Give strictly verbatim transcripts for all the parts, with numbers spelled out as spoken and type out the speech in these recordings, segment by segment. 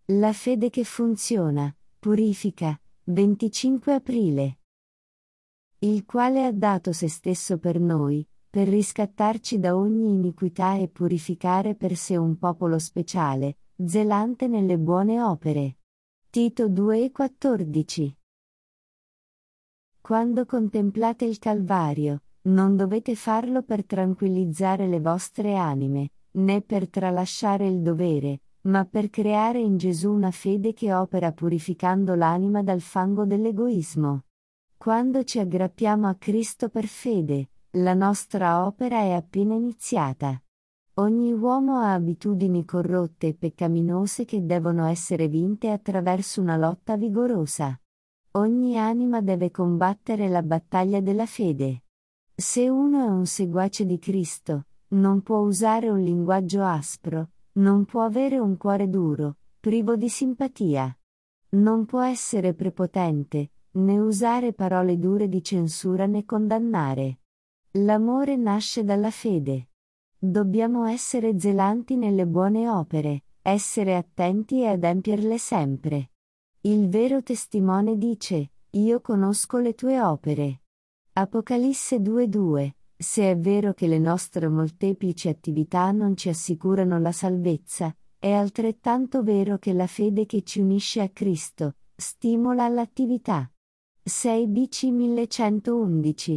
La fede che funziona, purifica. venticinque aprile. Il quale ha dato se stesso per noi, per riscattarci da ogni iniquità e purificare per sé un popolo speciale, zelante nelle buone opere. Tito due e quattordici. Quando contemplate il Calvario, non dovete farlo per tranquillizzare le vostre anime, né per tralasciare il dovere, ma per creare in Gesù una fede che opera purificando l'anima dal fango dell'egoismo. Quando ci aggrappiamo a Cristo per fede, la nostra opera è appena iniziata. Ogni uomo ha abitudini corrotte e peccaminose che devono essere vinte attraverso una lotta vigorosa. Ogni anima deve combattere la battaglia della fede. Se uno è un seguace di Cristo, non può usare un linguaggio aspro, non può avere un cuore duro, privo di simpatia. Non può essere prepotente, né usare parole dure di censura né condannare. L'amore nasce dalla fede. Dobbiamo essere zelanti nelle buone opere, essere attenti e adempierle sempre. Il vero testimone dice: io conosco le tue opere. Apocalisse due due. Se è vero che le nostre molteplici attività non ci assicurano la salvezza, è altrettanto vero che la fede che ci unisce a Cristo stimola all'attività. sei B C millecentoundici.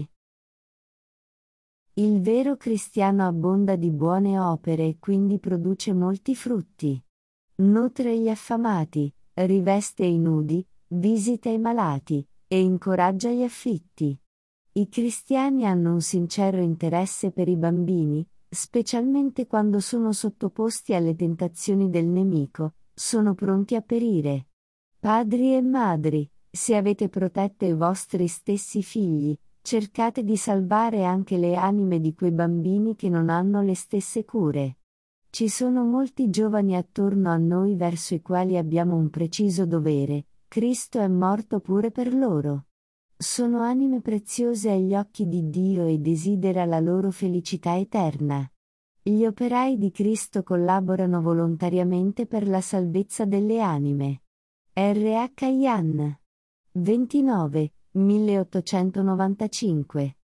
Il vero cristiano abbonda di buone opere e quindi produce molti frutti. Nutre gli affamati, riveste i nudi, visita i malati, e incoraggia gli afflitti. I cristiani hanno un sincero interesse per i bambini, specialmente quando sono sottoposti alle tentazioni del nemico, sono pronti a perire. Padri e madri, se avete protetto i vostri stessi figli, cercate di salvare anche le anime di quei bambini che non hanno le stesse cure. Ci sono molti giovani attorno a noi verso i quali abbiamo un preciso dovere: Cristo è morto pure per loro. Sono anime preziose agli occhi di Dio e desidera la loro felicità eterna. Gli operai di Cristo collaborano volontariamente per la salvezza delle anime. R H Ian. ventinove, milleottocentonovantacinque.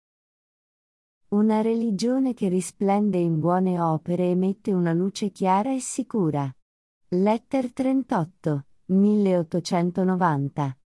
Una religione che risplende in buone opere emette una luce chiara e sicura. Letter trentotto, milleottocentonovanta.